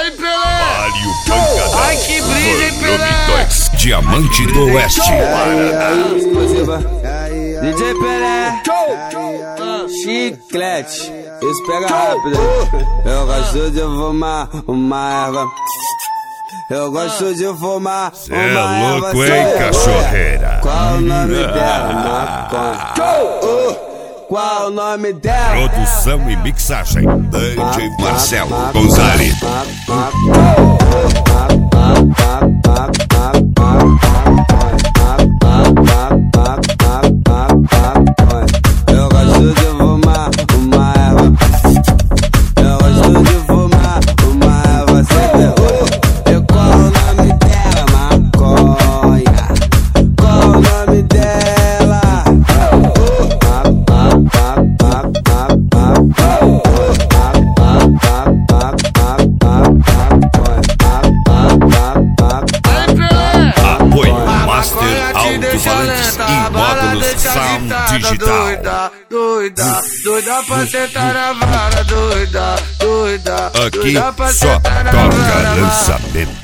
Aí, Pelé! Vale o pancadão. Ai, que brisa, hein, Pelé! Diamante do Oeste. Exclusiva. DJ Pelé. Chiclete. Isso pega rápido. Eu gosto de fumar uma erva. Eu gosto de fumar Cê é louco, hein, cachorreira? Qual o nome dela? Maconha. Qual o nome dela? Produção e mixagem DJ Marcelo Gonzalez. Eu gosto de fumar uma erva. Eu gosto de fumar uma erva sem vergonha. E qual o nome dela? Maconha. Qual o nome dela? Apoio Master Alto-Falantes e módulos Sound Digital. Doida pra sentar na vara, doida. Aqui só toca lançamento.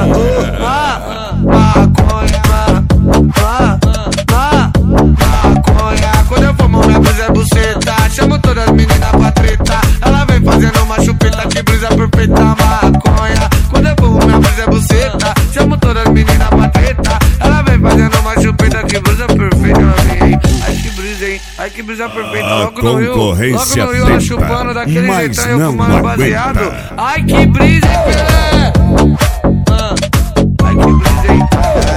Maconha, quando eu fumo minha brisa é buceta. Chamo todas as meninas pra treta. Ela vem fazendo uma chupeta, que brisa perfeita. Maconha, quando eu fumo minha brisa é buceta. Chamo todas as meninas pra treta. Ela vem fazendo uma chupeta, que brisa perfeita. Ai, que brisa, hein? Ai, que brisa perfeita. Logo no Rio, ela chupando daquele jeitão, eu fumando baseado. Ai, que brisa, hein, Pelé? Ai, que brisa, hein?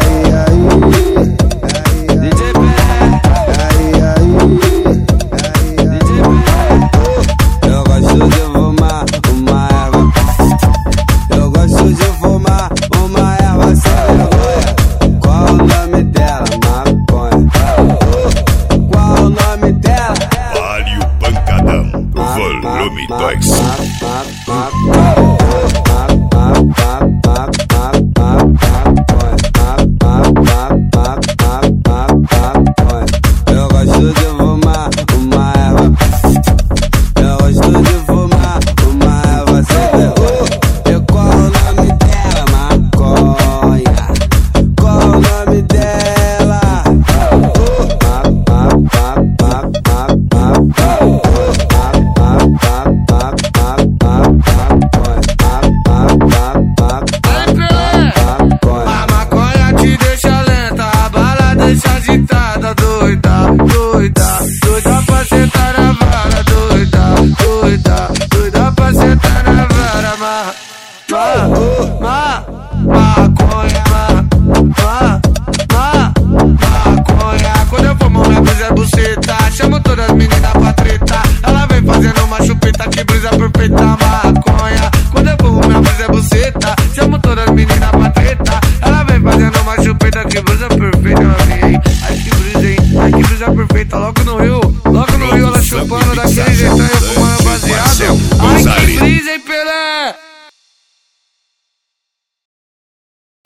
DJ Pelé. Eu gosto de fumar uma erva. Eu gosto de fumar uma erva sem vergonha. Qual o nome dela? Maconha. Qual o nome dela? Vale o pancadão. Volume 2. Eu gosto de fumar uma erva. Eu gosto de fumar uma erva sem vergonha. E qual o nome dela? Maconha. Qual o nome dela? A maconha te deixa lenta, a bala deixa agitada, doida pra sentar na vara, doida pra sentar na vara, maconha, quando eu fumo minha brisa é buceta, chamo todas as meninas pra treta, ela vem fazendo uma chupeta, que brisa perfeita, maconha, quando eu fumo minha brisa é buceta, chamo todas as meninas pra treta, ela vem fazendo uma chupeta, que brisa perfeita, ai que brisa, hein, ai que brisa perfeita, logo no Rio, ela chupando daquele jeitão, eu fumando baseado, ai que brisa, hein,